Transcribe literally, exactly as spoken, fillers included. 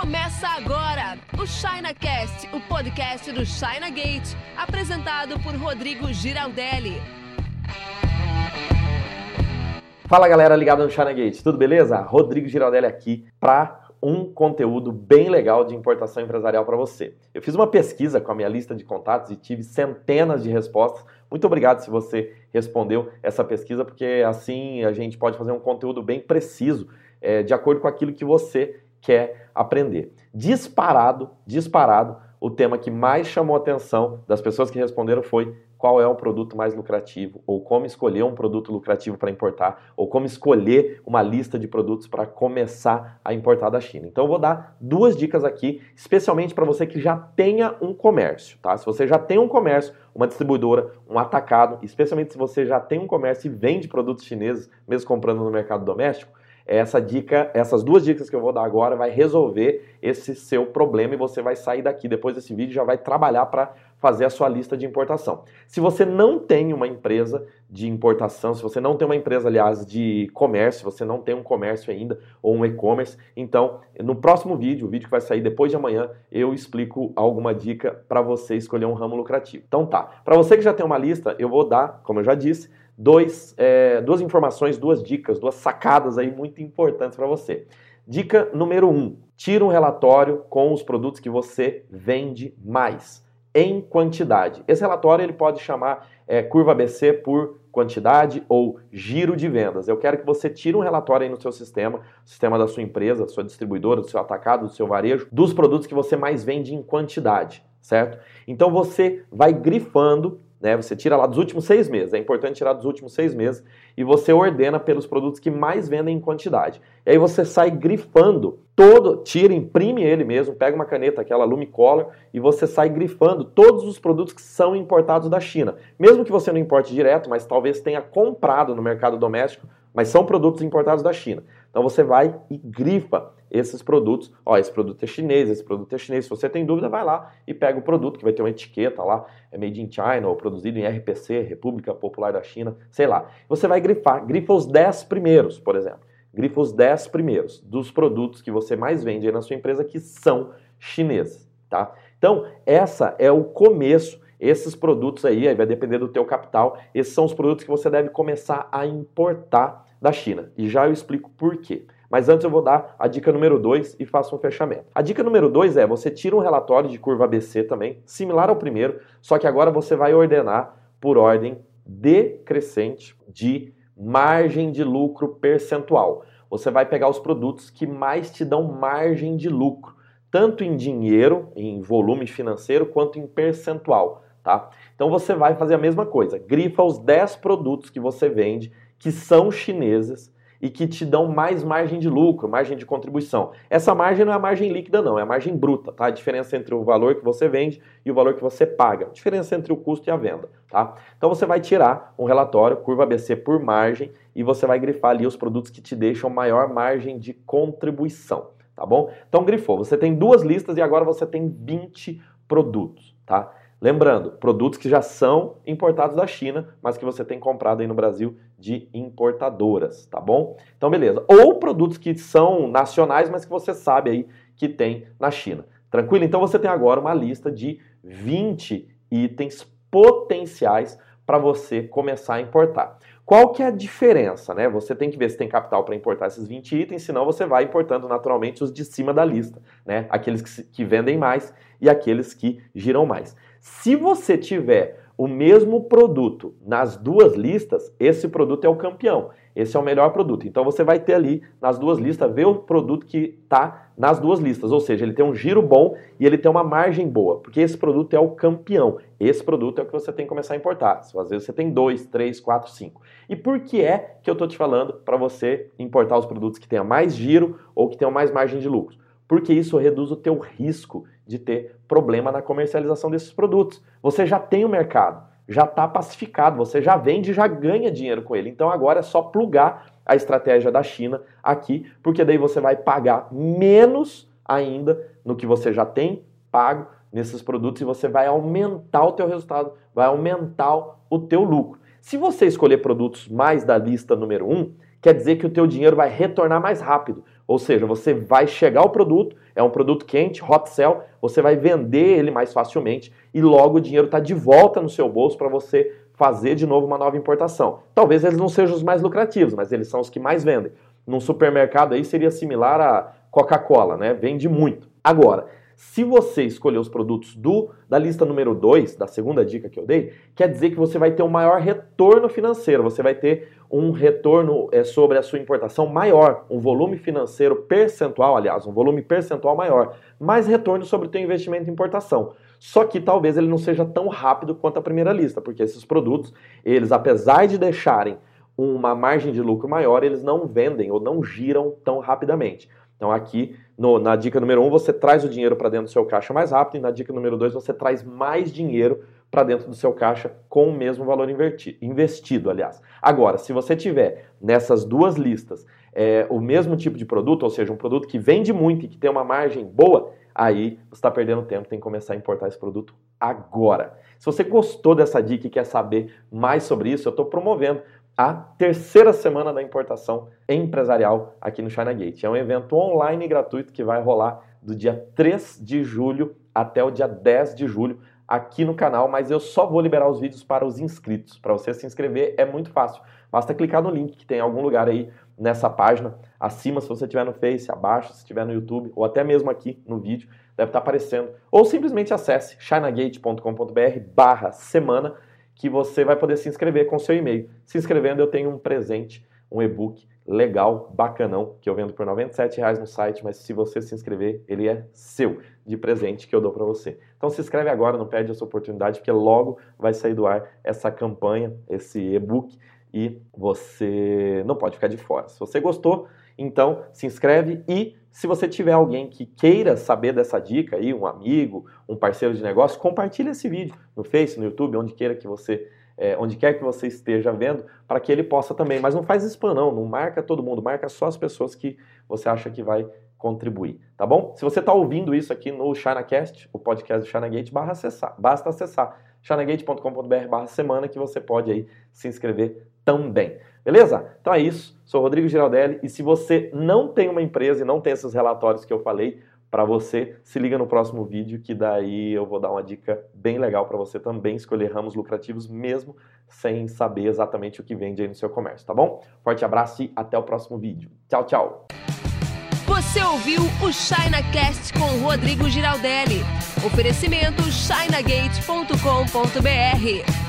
Começa agora o ChinaCast, o podcast do China Gate, apresentado por Rodrigo Giraldelli. Fala galera ligada no China Gate, tudo beleza? Rodrigo Giraldelli aqui para um conteúdo bem legal de importação empresarial para você. Eu fiz uma pesquisa com a minha lista de contatos e tive centenas de respostas. Muito obrigado se você respondeu essa pesquisa, porque assim a gente pode fazer um conteúdo bem preciso, é, de acordo com aquilo que você quer aprender. Disparado, disparado, o tema que mais chamou a atenção das pessoas que responderam foi qual é o produto mais lucrativo, ou como escolher um produto lucrativo para importar, ou como escolher uma lista de produtos para começar a importar da China. Então eu vou dar duas dicas aqui, especialmente para você que já tenha um comércio, tá? Se você já tem um comércio, uma distribuidora, um atacado, especialmente se você já tem um comércio e vende produtos chineses, mesmo comprando no mercado doméstico, essa dica, essas duas dicas que eu vou dar agora vai resolver esse seu problema e você vai sair daqui depois desse vídeo e já vai trabalhar para fazer a sua lista de importação. Se você não tem uma empresa de importação, se você não tem uma empresa, aliás, de comércio, se você não tem um comércio ainda ou um e-commerce, então no próximo vídeo, o vídeo que vai sair depois de amanhã, eu explico alguma dica para você escolher um ramo lucrativo. Então tá, para você que já tem uma lista, eu vou dar, como eu já disse, Dois, é, duas informações, duas dicas, duas sacadas aí muito importantes para você. Dica número um, tira um relatório com os produtos que você vende mais, em quantidade. Esse relatório ele pode chamar é, curva A B C por quantidade ou giro de vendas. Eu quero que você tire um relatório aí no seu sistema, sistema da sua empresa, da sua distribuidora, do seu atacado, do seu varejo, dos produtos que você mais vende em quantidade, certo? Então você vai grifando, né, você tira lá dos últimos seis meses, é importante tirar dos últimos seis meses, e você ordena pelos produtos que mais vendem em quantidade. E aí você sai grifando todo, tira, imprime ele mesmo, pega uma caneta, aquela Lumicolor, e você sai grifando todos os produtos que são importados da China. Mesmo que você não importe direto, mas talvez tenha comprado no mercado doméstico, mas são produtos importados da China. Então você vai e grifa esses produtos. Ó, esse produto é chinês, esse produto é chinês. Se você tem dúvida, vai lá e pega o produto, que vai ter uma etiqueta lá, é made in China, ou produzido em R P C, República Popular da China, sei lá. Você vai grifar, grifa os dez primeiros, por exemplo. Grifa os dez primeiros dos produtos que você mais vende aí na sua empresa que são chineses, tá? Então, essa é o começo. Esses produtos aí, aí vai depender do teu capital, esses são os produtos que você deve começar a importar da China. E já eu explico por quê. Mas antes eu vou dar a dica número dois e faço um fechamento. A dica número dois é, você tira um relatório de curva A B C também, similar ao primeiro, só que agora você vai ordenar por ordem decrescente de margem de lucro percentual. Você vai pegar os produtos que mais te dão margem de lucro, tanto em dinheiro, em volume financeiro, quanto em percentual, tá? Então você vai fazer a mesma coisa, grifa os dez produtos que você vende, que são chineses e que te dão mais margem de lucro, margem de contribuição. Essa margem não é a margem líquida não, é a margem bruta, tá? A diferença entre o valor que você vende e o valor que você paga. A diferença entre o custo e a venda, tá? Então você vai tirar um relatório, curva A B C por margem, e você vai grifar ali os produtos que te deixam maior margem de contribuição, tá bom? Então grifou, você tem duas listas e agora você tem vinte produtos, tá? Lembrando, produtos que já são importados da China, mas que você tem comprado aí no Brasil de importadoras, tá bom? Então, beleza. Ou produtos que são nacionais, mas que você sabe aí que tem na China. Tranquilo? Então, você tem agora uma lista de vinte itens potenciais para você começar a importar. Qual que é a diferença, né? Você tem que ver se tem capital para importar esses vinte itens, senão você vai importando naturalmente os de cima da lista, né? Aqueles que, que vendem mais e aqueles que giram mais. Se você tiver o mesmo produto nas duas listas, esse produto é o campeão. Esse é o melhor produto. Então você vai ter ali nas duas listas, ver o produto que está nas duas listas. Ou seja, ele tem um giro bom e ele tem uma margem boa. Porque esse produto é o campeão. Esse produto é o que você tem que começar a importar. Às vezes você tem dois, três, quatro, cinco. E por que é que eu estou te falando para você importar os produtos que tenham mais giro ou que tenham mais margem de lucro? Porque isso reduz o teu risco de ter problema na comercialização desses produtos. Você já tem o mercado, já está pacificado, você já vende e já ganha dinheiro com ele. Então agora é só plugar a estratégia da China aqui, porque daí você vai pagar menos ainda no que você já tem pago nesses produtos e você vai aumentar o teu resultado, vai aumentar o teu lucro. Se você escolher produtos mais da lista número um, quer dizer que o teu dinheiro vai retornar mais rápido. Ou seja, você vai chegar ao produto, é um produto quente, hot sell, você vai vender ele mais facilmente e logo o dinheiro está de volta no seu bolso para você fazer de novo uma nova importação. Talvez eles não sejam os mais lucrativos, mas eles são os que mais vendem. Num supermercado aí seria similar a Coca-Cola, né? Vende muito. Agora, se você escolher os produtos do, da lista número dois, da segunda dica que eu dei, quer dizer que você vai ter um maior retorno financeiro, você vai ter um retorno é, sobre a sua importação maior, um volume financeiro percentual, aliás, um volume percentual maior, mais retorno sobre o teu investimento em importação. Só que talvez ele não seja tão rápido quanto a primeira lista, porque esses produtos, eles apesar de deixarem uma margem de lucro maior, eles não vendem ou não giram tão rapidamente. Então aqui, no, na dica número um, você traz o dinheiro para dentro do seu caixa mais rápido, e na dica número dois, você traz mais dinheiro para dentro do seu caixa com o mesmo valor invertido, investido, aliás. Agora, se você tiver nessas duas listas é, o mesmo tipo de produto, ou seja, um produto que vende muito e que tem uma margem boa, aí você está perdendo tempo, tem que começar a importar esse produto agora. Se você gostou dessa dica e quer saber mais sobre isso, eu estou promovendo a terceira semana da importação empresarial aqui no China Gate. É um evento online e gratuito que vai rolar do dia três de julho até o dia dez de julho aqui no canal, mas eu só vou liberar os vídeos para os inscritos. Para você se inscrever é muito fácil. Basta clicar no link que tem em algum lugar aí nessa página, acima se você estiver no Face, abaixo se estiver no YouTube, ou até mesmo aqui no vídeo, deve estar aparecendo. Ou simplesmente acesse chinagate ponto com ponto br barra semana, que você vai poder se inscrever com seu e-mail. Se inscrevendo, eu tenho um presente, um e-book legal, bacanão, que eu vendo por noventa e sete reais no site, mas se você se inscrever, ele é seu, de presente que eu dou para você. Então se inscreve agora, não perde essa oportunidade, porque logo vai sair do ar essa campanha, esse e-book, e você não pode ficar de fora. Se você gostou, então se inscreve, e se você tiver alguém que queira saber dessa dica aí, um amigo, um parceiro de negócio, compartilhe esse vídeo no Face, no YouTube, onde queira que você, é, onde quer que você esteja vendo, para que ele possa também. Mas não faz spam não, não marca todo mundo, marca só as pessoas que você acha que vai contribuir, tá bom? Se você está ouvindo isso aqui no ChinaCast, o podcast do ChinaGate, barra acessar, basta acessar chinagate ponto com ponto br barra semana, que você pode aí se inscrever também. Beleza? Então é isso, sou o Rodrigo Giraldelli, e se você não tem uma empresa e não tem esses relatórios que eu falei para você, se liga no próximo vídeo, que daí eu vou dar uma dica bem legal para você também escolher ramos lucrativos, mesmo sem saber exatamente o que vende aí no seu comércio, tá bom? Forte abraço e até o próximo vídeo. Tchau, tchau! Você ouviu o ChinaCast com Rodrigo Giraldelli. Oferecimento chinagate ponto com ponto br.